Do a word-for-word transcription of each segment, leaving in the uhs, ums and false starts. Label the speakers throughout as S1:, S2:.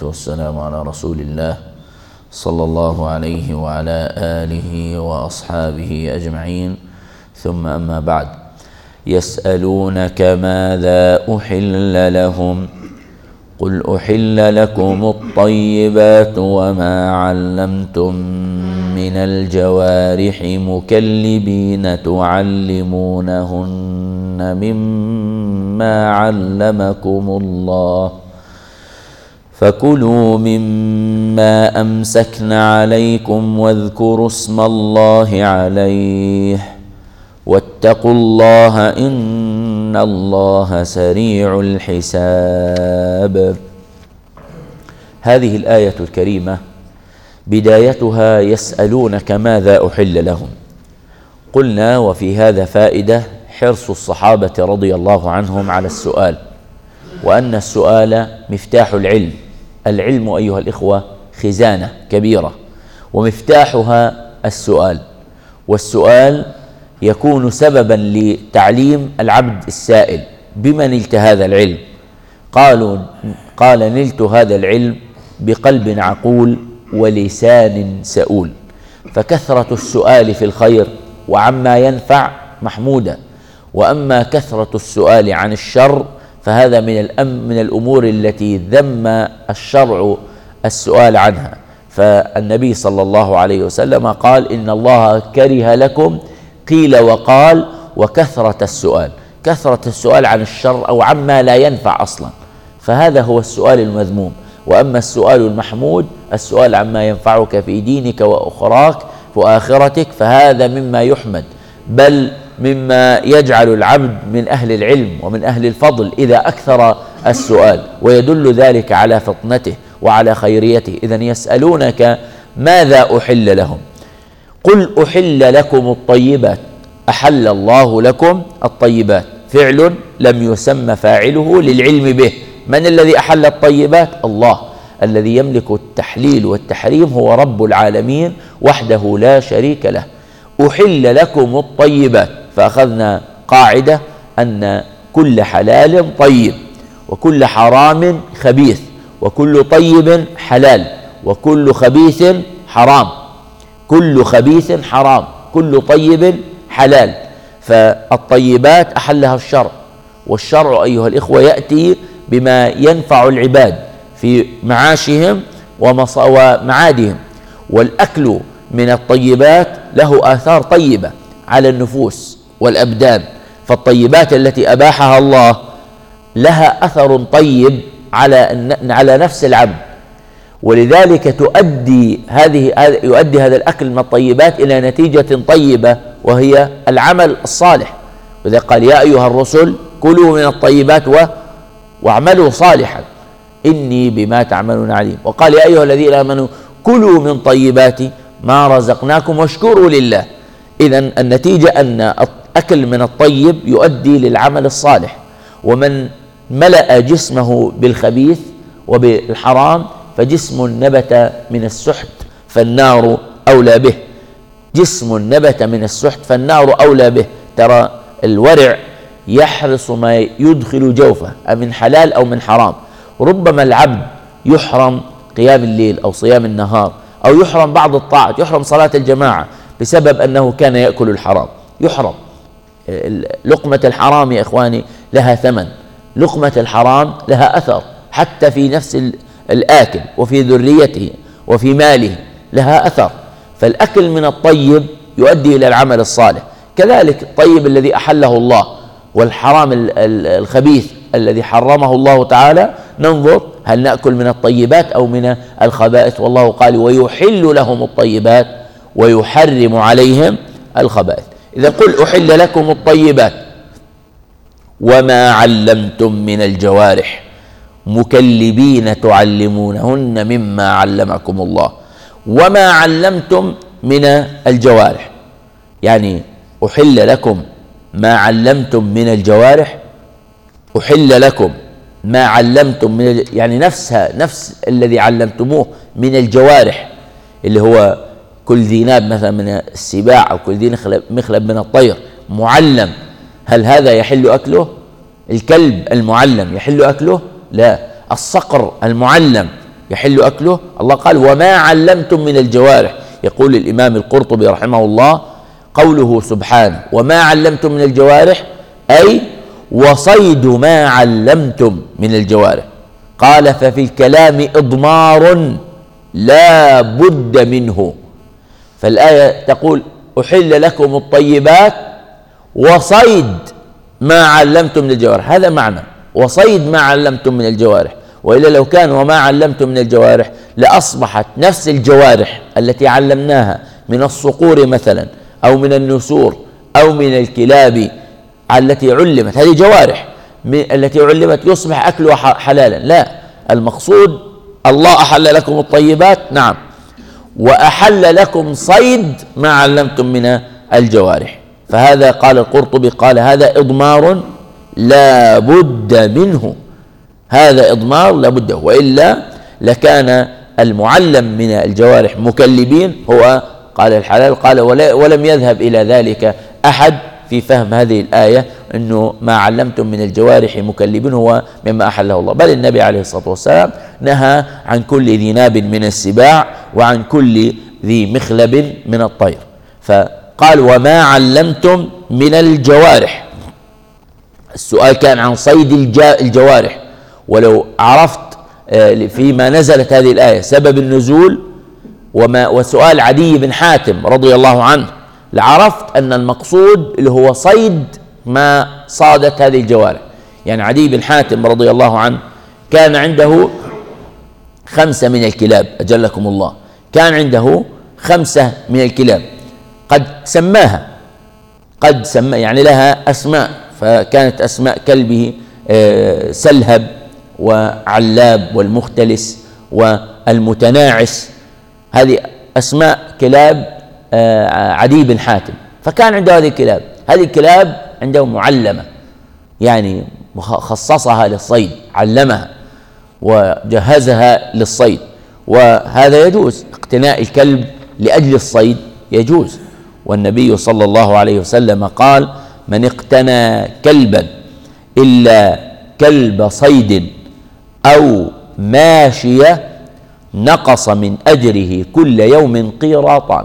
S1: والسلام على رسول الله صلى الله عليه وعلى آله وأصحابه أجمعين، ثم أما بعد. يسألونك ماذا أحل لهم قل أحل لكم الطيبات وما علمتم من الجوارح مكلبين تعلمونهن مما علمكم الله فكلوا مما أمسكن عليكم واذكروا اسم الله عليه واتقوا الله إن الله سريع الحساب. هذه الآية الكريمة بدايتها يسألونك ماذا أحل لهم. قلنا وفي هذا فائدة حرص الصحابة رضي الله عنهم على السؤال، وأن السؤال مفتاح العلم. العلم أيها الإخوة خزانة كبيرة ومفتاحها السؤال، والسؤال يكون سببا لتعليم العبد السائل. بما نلت هذا العلم؟ قالوا قال نلت هذا العلم بقلب عقول ولسان سؤول. فكثرة السؤال في الخير وعما ينفع محمودة، وأما كثرة السؤال عن الشر فهذا من الأم من الأمور التي ذم الشرع السؤال عنها. فالنبي صلى الله عليه وسلم قال إن الله كره لكم قيل وقال وكثرة السؤال. كثرة السؤال عن الشر أو عما لا ينفع أصلا، فهذا هو السؤال المذموم. وأما السؤال المحمود السؤال عما ينفعك في دينك وأخراك وآخرتك، فهذا مما يحمد، بل مما يجعل العبد من أهل العلم ومن أهل الفضل إذا أكثر السؤال، ويدل ذلك على فطنته وعلى خيريته. إذن يسألونك ماذا أحل لهم قل أحل لكم الطيبات. أحل الله لكم الطيبات، فعل لم يسمى فاعله للعلم به. من الذي أحل الطيبات؟ الله، الذي يملك التحليل والتحريم، هو رب العالمين وحده لا شريك له. أحل لكم الطيبات، فأخذنا قاعدة أن كل حلال طيب وكل حرام خبيث وكل طيب حلال وكل خبيث حرام. كل خبيث حرام، كل طيب حلال. فالطيبات أحلها الشرع، والشرع أيها الإخوة يأتي بما ينفع العباد في معاشهم ومعادهم. والأكل من الطيبات له آثار طيبة على النفوس والأبدان. فالطيبات التي أباحها الله لها أثر طيب على على نفس العبد، ولذلك تؤدي هذه يؤدي هذا الأكل من الطيبات إلى نتيجة طيبة، وهي العمل الصالح. وإذا قال يا أيها الرسل كلوا من الطيبات و... واعملوا صالحا إني بما تعملون عليم. وقال يا أيها الذين آمنوا كلوا من طيبات ما رزقناكم واشكروا لله. إذن النتيجة أن الأكل من الطيب يؤدي للعمل الصالح. ومن ملأ جسمه بالخبيث وبالحرام فجسم نبت من السحت فالنار أولى به. جسم نبت من السحت فالنار أولى به. ترى الورع يحرص ما يدخل جوفه من حلال أو من حرام. ربما العبد يحرم قيام الليل أو صيام النهار، أو يحرم بعض الطاعات، يحرم صلاة الجماعة بسبب أنه كان يأكل الحرام. يحرم. لقمة الحرام يا إخواني لها ثمن، لقمة الحرام لها أثر حتى في نفس الآكل وفي ذريته وفي ماله لها أثر. فالأكل من الطيب يؤدي إلى العمل الصالح. كذلك الطيب الذي أحله الله والحرام الخبيث الذي حرمه الله تعالى، ننظر هل نأكل من الطيبات أو من الخبائث. والله قال ويحل لهم الطيبات ويحرم عليهم الخبائث. إذا قل أحل لكم الطيبات وما علمتم من الجوارح مكلبين تعلمونهن مما علمكم الله. وما علمتم من الجوارح يعني أحل لكم ما علمتم من الجوارح. أحل لكم ما علمتم من يعني نفسها نفس الذي علمتموه من الجوارح، اللي هو كل ذي ناب مثلا من السباع أو كل ذي مخلب من الطير معلم. هل هذا يحل أكله؟ الكلب المعلم يحل أكله؟ لا. الصقر المعلم يحل أكله. الله قال وما علمتم من الجوارح. يقول الإمام القرطبي رحمه الله قوله سبحانه وما علمتم من الجوارح أي وصيد ما علمتم من الجوارح. قال ففي الكلام إضمار لا بد منه. فالآية تقول أحل لكم الطيبات وصيد ما علمتم من الجوارح، هذا معنى وصيد ما علمتم من الجوارح. وإلا لو كان وما علمتم من الجوارح لأصبحت نفس الجوارح التي علمناها من الصقور مثلا أو من النسور أو من الكلاب التي علمت، هذه جوارح التي علمت يصبح أكلها حلالا. لا، المقصود الله أحل لكم الطيبات، نعم، وأحل لكم صيد ما علمتم من الجوارح. فهذا قال القرطبي قال هذا إضمار لا بد منه، هذا إضمار لا بد، وإلا لكان المعلم من الجوارح مكلبين هو قال الحلال. قال ولم يذهب إلى ذلك أحد في فهم هذه الآية أنه ما علمتم من الجوارح مكلبين هو مما أحله الله، بل النبي عليه الصلاة والسلام نهى عن كل ذي ناب من السباع وعن كل ذي مخلب من الطير. فقال وما علمتم من الجوارح. السؤال كان عن صيد الجوارح، ولو عرفت فيما نزلت هذه الآية سبب النزول وما وسؤال عدي بن حاتم رضي الله عنه لعرفت أن المقصود اللي هو صيد ما صادت هذه الجوارح. يعني عدي بن حاتم رضي الله عنه كان عنده خمسة من الكلاب، أجلكم الله، كان عنده خمسة من الكلاب قد سماها قد سمى يعني لها أسماء، فكانت أسماء كلبه سلهب وعلاب والمختلس والمتناعس، هذه أسماء كلاب عدي بن حاتم. فكان عنده هذه الكلاب، هذه الكلاب عنده معلمة، يعني خصصها للصيد، علمها وجهزها للصيد، وهذا يجوز، اقتناء الكلب لأجل الصيد يجوز. والنبي صلى الله عليه وسلم قال من اقتنى كلبا إلا كلب صيد أو ماشية نقص من أجره كل يوم قيراطان.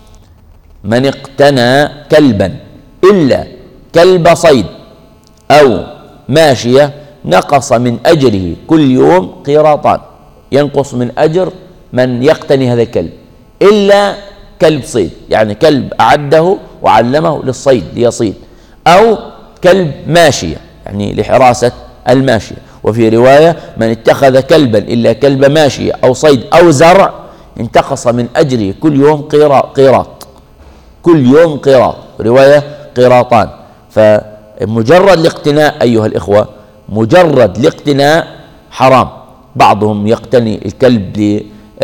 S1: من اقتنى كلبا إلا كلب صيد أو ماشية نقص من أجره كل يوم قيراطان، ينقص من أجر من يقتني هذا الكلب إلا كلب صيد، يعني كلب أعده وعلمه للصيد ليصيد، أو كلب ماشية يعني لحراسة الماشية. وفي رواية من اتخذ كلبا إلا كلب ماشية أو صيد أو زرع انتقص من أجره كل يوم قيراط، كل يوم قيراط، رواية قيراطان. فمجرد الاقتناء أيها الإخوة، مجرد الاقتناء حرام. بعضهم يقتني الكلب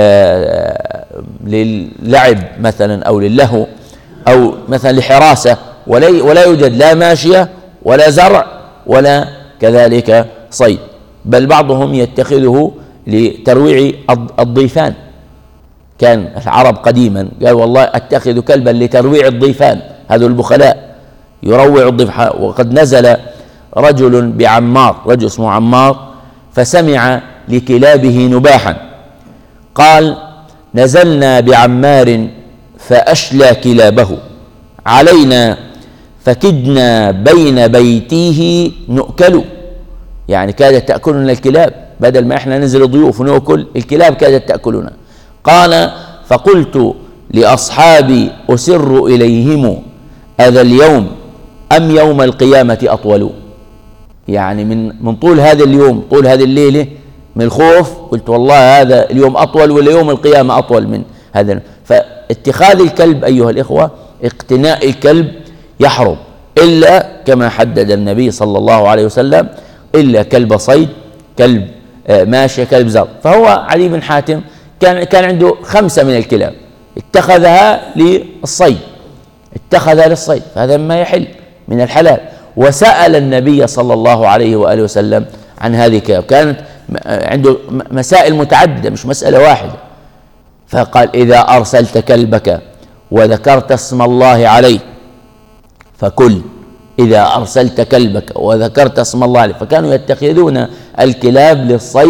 S1: للعب مثلا أو للهو أو مثلا لحراسة، ولا يوجد لا ماشية ولا زرع ولا كذلك صيد، بل بعضهم يتخذه لترويع الضيفان. كان العرب قديما قال والله أتخذ كلبا لترويع الضيفان، هذا البخلاء يروع الضيف. وقد نزل رجل بعمار، رجل اسمه عمار، فسمع لكلابه نباحا، قال نزلنا بعمار فأشلى كلابه علينا فكدنا بين بيتيه نؤكل، يعني كادت تأكلنا الكلاب، بدل ما احنا ننزل ضيوف ونأكل الكلاب كادت تأكلنا. قال فقلت لأصحابي أسر إليهم أذا اليوم أم يوم القيامة أطول، يعني من من طول هذا اليوم، طول هذه الليلة، من الخوف قلت والله هذا اليوم أطول ولا يوم القيامة أطول من هذا. فاتخاذ الكلب أيها الإخوة، اقتناء الكلب يحرم إلا كما حدد النبي صلى الله عليه وسلم، إلا كلب صيد، كلب ماشية، كلب زر. فهو علي بن حاتم كان كان عنده خمسة من الكلاب اتخذها للصيد، اتخذها للصيد، فهذا ما يحل من الحلال. وسأل النبي صلى الله عليه وآله وسلم عن هذه الكلاب، كانت عنده مسائل متعددة مش مسألة واحدة. فقال إذا أرسلت كلبك وذكرت اسم الله عليه فكل، إذا أرسلت كلبك وذكرت اسم الله عليه. فكانوا يتخذون الكلاب للصيد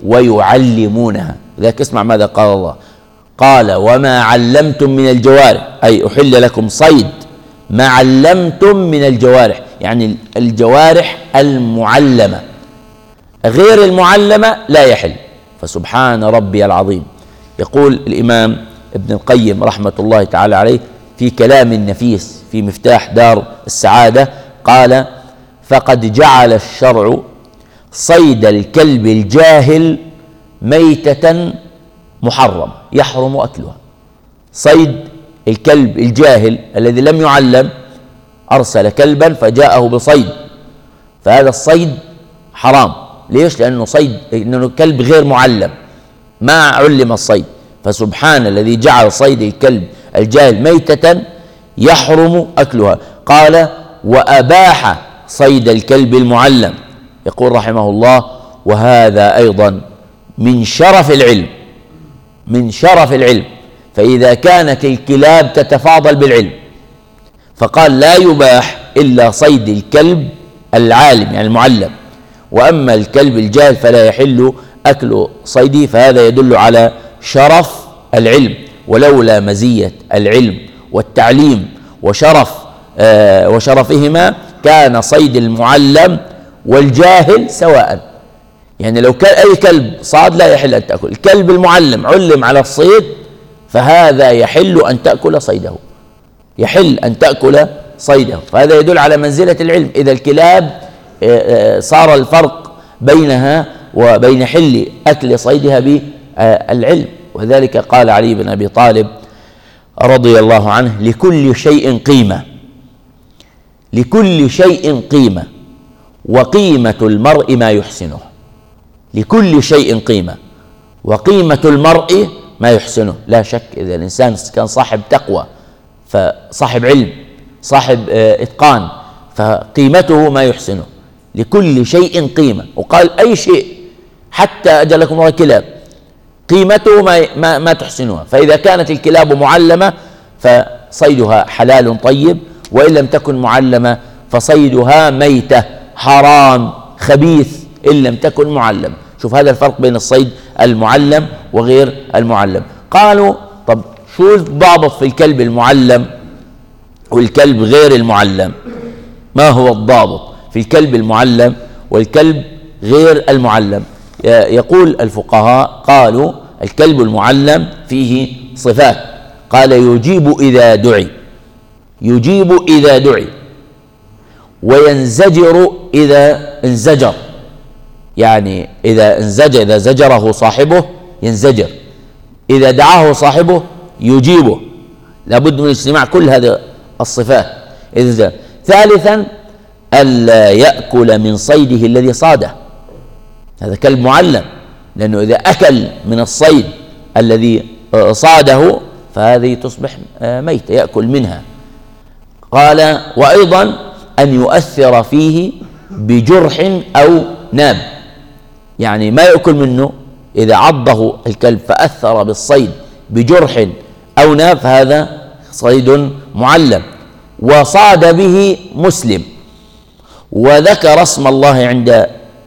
S1: ويعلمونها. ذاك اسمع ماذا قال الله، قال وما علمتم من الجوارح، أي أحل لكم صيد ما علمتم من الجوارح، يعني الجوارح المعلمة، غير المعلمة لا يحل. فسبحان ربي العظيم. يقول الإمام ابن القيم رحمة الله تعالى عليه في كلام نفيس في مفتاح دار السعادة، قال فقد جعل الشرع صيد الكلب الجاهل ميتة محرم يحرم أكلها. صيد الكلب الجاهل الذي لم يعلم، أرسل كلبا فجاءه بصيد، فهذا الصيد حرام. ليش؟ لأنه صيد، لأنه كلب غير معلم ما علم الصيد. فسبحان الذي جعل صيد الكلب الجاهل ميتة يحرم أكلها. قال وأباح صيد الكلب المعلم. يقول رحمه الله وهذا أيضا من شرف العلم، من شرف العلم. فإذا كانت الكلاب تتفاضل بالعلم، فقال لا يباح إلا صيد الكلب العالم يعني المعلم، وأما الكلب الجاهل فلا يحل أكل صيده. فهذا يدل على شرف العلم، ولولا مزية العلم والتعليم وشرف آه وشرفهما كان صيد المعلم والجاهل سواء. يعني لو كان أي كلب صاد لا يحل أن تأكل، الكلب المعلم علم على الصيد فهذا يحل أن تأكل صيده، يحل أن تأكل صيده. فهذا يدل على منزلة العلم. إذا الكلاب صار الفرق بينها وبين حل أكل صيدها بالعلم. وذلك قال علي بن أبي طالب رضي الله عنه لكل شيء قيمة، لكل شيء قيمة، وقيمة المرء ما يحسنه. لكل شيء قيمة، وقيمة المرء ما يحسنه. لا شك إذا الإنسان كان صاحب تقوى، فصاحب علم، صاحب إتقان، فقيمته ما يحسنه. لكل شيء قيمة. وقال أي شيء حتى أجلكم الله الكلاب قيمته ما, ما, ما تحسنها. فإذا كانت الكلاب معلمة فصيدها حلال طيب، وإن لم تكن معلمة فصيدها ميتة حرام خبيث إن لم تكن معلمة. شوف هذا الفرق بين الصيد المعلم وغير المعلم. قالوا طب شو الضابط في الكلب المعلم والكلب غير المعلم؟ ما هو الضابط في الكلب المعلم والكلب غير المعلم؟ يقول الفقهاء قالوا الكلب المعلم فيه صفات. قال يجيب إذا دعي، يجيب إذا دعي، وينزجر إذا انزجر، يعني إذا انزجر إذا زجره صاحبه ينزجر، إذا دعاه صاحبه يجيبه. لابد من اجتماع كل هذه الصفات. إذا ثالثا ألا يأكل من صيده الذي صاده، هذا كلب معلم، لأنه إذا أكل من الصيد الذي صاده فهذه تصبح ميتة يأكل منها. قال وأيضا أن يؤثر فيه بجرح أو ناب، يعني ما يأكل منه، إذا عضه الكلب فأثر بالصيد بجرح أو ناب فهذا صيد معلم. وصاد به مسلم وذكر اسم الله عند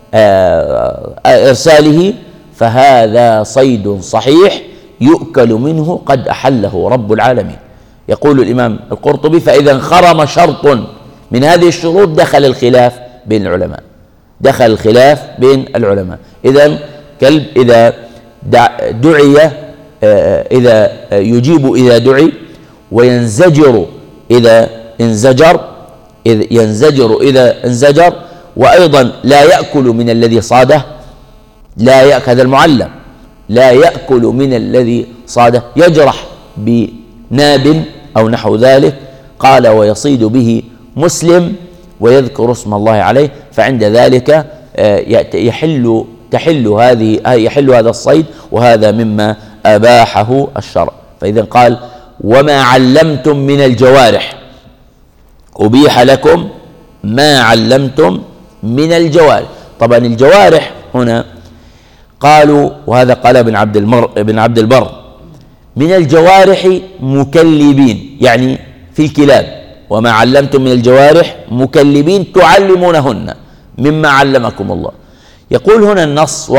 S1: إرساله فهذا صيد صحيح يؤكل منه قد أحله رب العالمين. يقول الإمام القرطبي فإذا انخرم شرط من هذه الشروط دخل الخلاف بين العلماء، دخل الخلاف بين العلماء. إذن كلب إذا دعي إذا يجيب إذا دعي، وينزجر إذا انزجر، إذ ينزجر إذا انزجر، وأيضا لا يأكل من الذي صاده، لا يأكل هذا المعلم لا يأكل من الذي صاده، يجرح بناب أو نحو ذلك. قال ويصيد به مسلم ويذكر اسم الله عليه، فعند ذلك يحل تحل هذه يحل هذا الصيد، وهذا مما أباحه الشرع. فإذا قال وما علمتم من الجوارح، أبيح لكم ما علمتم من الجوارح. طبعا الجوارح هنا قالوا، وهذا قال ابن عبد المر ابن عبد البر من الجوارح مكلبين، يعني في الكلاب وما علمتم من الجوارح مكلبين تعلمونهن مما علمكم الله. يقول هنا النص ورد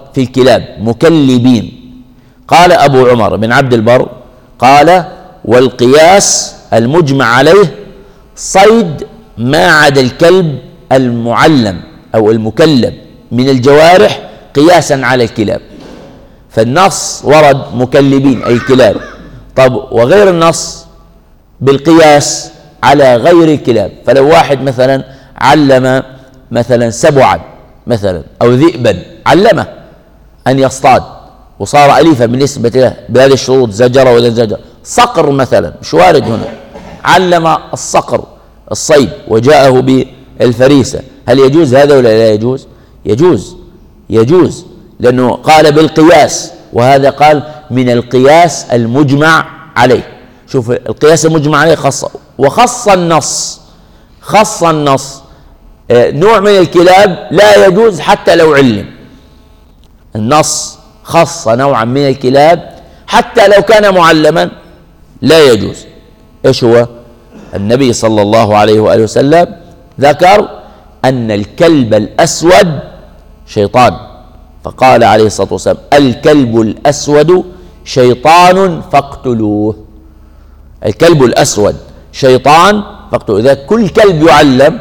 S1: في الكلاب مكلبين. قال أبو عمر بن عبد البر قال: والقياس المجمع عليه صيد ما عدا الكلب المعلم أو المكلب من الجوارح قياسا على الكلاب. فالنص ورد مكلبين أي الكلاب، طب وغير النص بالقياس على غير الكلاب. فلو واحد مثلا علم مثلا سبعا مثلا أو ذئبا، علمه أن يصطاد وصار أليفا بالنسبة له بهذه الشروط، زجر ولا زجر. صقر مثلا مش وارد هنا، علم الصقر الصيد وجاءه بالفريسة، هل يجوز هذا ولا لا يجوز؟ يجوز يجوز لأنه قال بالقياس، وهذا قال من القياس المجمع عليه. شوف القياس المجمع عليه خاص، وخص النص خص النص نوع من الكلاب لا يجوز حتى لو علم. النص خص نوعا من الكلاب حتى لو كان معلما لا يجوز. ايش هو؟ النبي صلى الله عليه وآله وسلم ذكر أن الكلب الأسود شيطان، فقال عليه الصلاة والسلام: الكلب الأسود شيطان فاقتلوه. الكلب الأسود شيطان فاقتلوه. إذا كل كلب يعلم،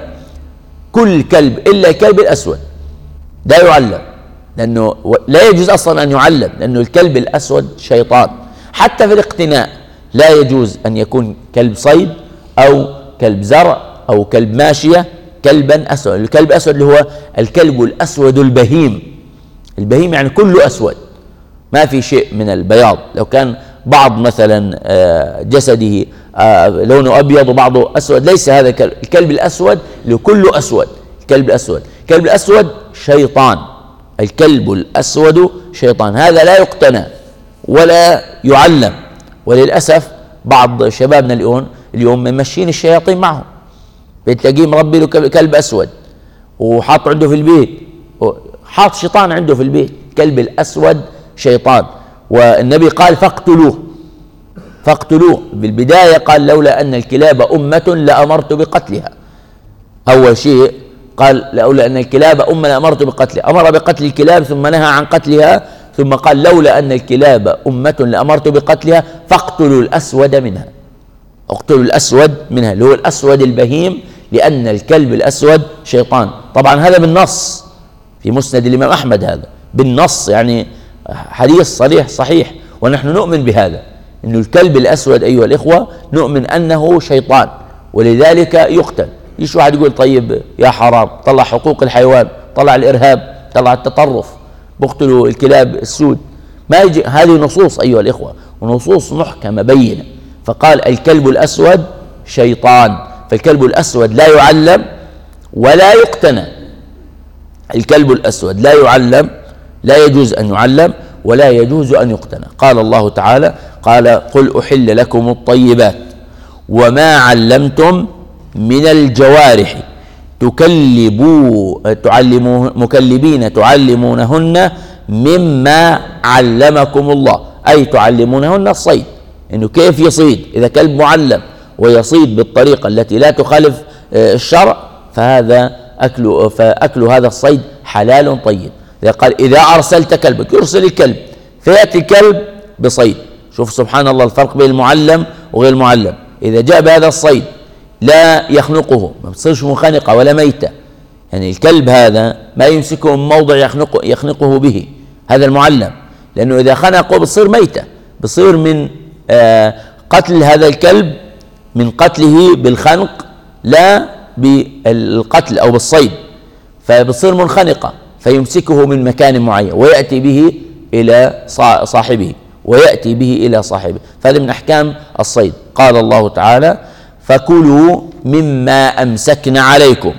S1: كل كلب إلا الكلب الأسود لا يعلم، لأنه لا يجوز أصلا أن يعلم، لأنه الكلب الأسود شيطان. حتى في الاقتناء لا يجوز أن يكون كلب صيد أو كلب زرع أو كلب ماشية كلبا أسود. الكلب الأسود اللي هو الكلب الأسود البهيم. البهيم يعني كله أسود، ما في شيء من البياض. لو كان بعض مثلا جسده لونه أبيض وبعضه أسود، ليس هذا الكلب. الكلب الأسود اللي كله أسود. الكلب الأسود الكلب الأسود شيطان. الكلب الأسود شيطان، هذا لا يقتنى ولا يعلم. وللأسف بعض شبابنا اليوم اليوم ممشين الشياطين معهم، بتلاقيه مربي له كلب أسود وحاط عنده في البيت، حاط شيطان عنده في البيت. الكلب الأسود شيطان، والنبي قال فاقتلوه فاقتلوه. بالبداية قال: لولا أن الكلاب أمة لأمرت بقتلها. أول شيء قال: لولا أن الكلاب أمة لأمرت بقتلها، أمر بقتل الكلاب ثم نهى عن قتلها، ثم قال: لولا أن الكلاب أمة لأمرت بقتلها فاقتلوا الأسود منها. اقتلوا الأسود منها اللي هو الأسود البهيم، لأن الكلب الأسود شيطان. طبعا هذا بالنص في مسند الإمام أحمد، هذا بالنص يعني حديث صريح صحيح، ونحن نؤمن بهذا، إن الكلب الأسود أيها الإخوة نؤمن أنه شيطان، ولذلك يقتل. يش واحد يقول: طيب يا حرام، طلع حقوق الحيوان، طلع الإرهاب، طلع التطرف، بقتلوا الكلاب السود. ما يجي. هذه نصوص أيها الإخوة، ونصوص محكمة بينة. فقال: الكلب الأسود شيطان. فالكلب الأسود لا يعلم ولا يقتنى. الكلب الأسود لا يعلم، لا يجوز أن يعلم ولا يجوز أن يقتنى. قال الله تعالى: قال: قل أحل لكم الطيبات وما علمتم من الجوارح تكلبوا تعلموا مكلبين تعلمونهن مما علمكم الله، أي تعلمونهن الصيد، إنه كيف يصيد. إذا كلب معلم ويصيد بالطريقة التي لا تخالف الشرع، فهذا أكل فأكل هذا الصيد حلال طيب. إذا قال: إذا أرسلت كلبك، يرسل الكلب فيأتي الكلب بصيد. شوف سبحان الله الفرق بين المعلم وغير المعلم. إذا جاء بهذا الصيد لا يخنقه، ما بتصيرش منخنقة ولا ميتة، يعني الكلب هذا ما يمسكه من موضع يخنقه, يخنقه به، هذا المعلم، لأنه إذا خنقه بصير ميتة، بصير من آه قتل هذا الكلب، من قتله بالخنق لا بالقتل أو بالصيد، فبصير منخنقة، فيمسكه من مكان معين ويأتي به إلى صاحبه ويأتي به إلى صاحبه. فهذا من أحكام الصيد. قال الله تعالى: فكلوا مما أمسكنا عليكم.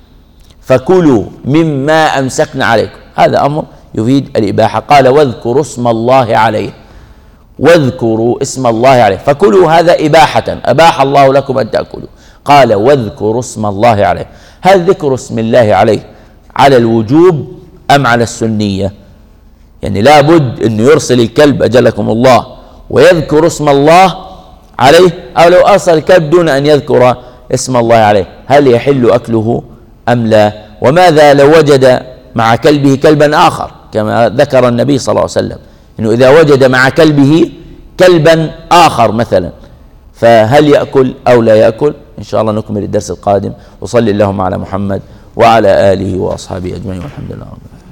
S1: فكلوا مما أمسكنا عليكم، هذا أمر يفيد الإباحة. قال: واذكروا اسم الله عليه. واذكروا اسم الله عليه. فكلوا هذا إباحة، أباح الله لكم أن تأكلوا. قال: واذكروا اسم الله عليه. هل ذكر اسم الله عليه على الوجوب أم على السنية؟ يعني لابد أن يرسل الكلب أجلكم الله ويذكر اسم الله عليه، أو لو أرسل الكلب دون أن يذكر اسم الله عليه هل يحل أكله أم لا؟ وماذا لو وجد مع كلبه كلبا آخر كما ذكر النبي صلى الله عليه وسلم، إنه إذا وجد مع كلبه كلبا آخر مثلا فهل يأكل أو لا يأكل؟ إن شاء الله نكمل الدرس القادم. وصلي اللهم على محمد وعلى آله وأصحابه أجمعين والحمد لله رب العالمين.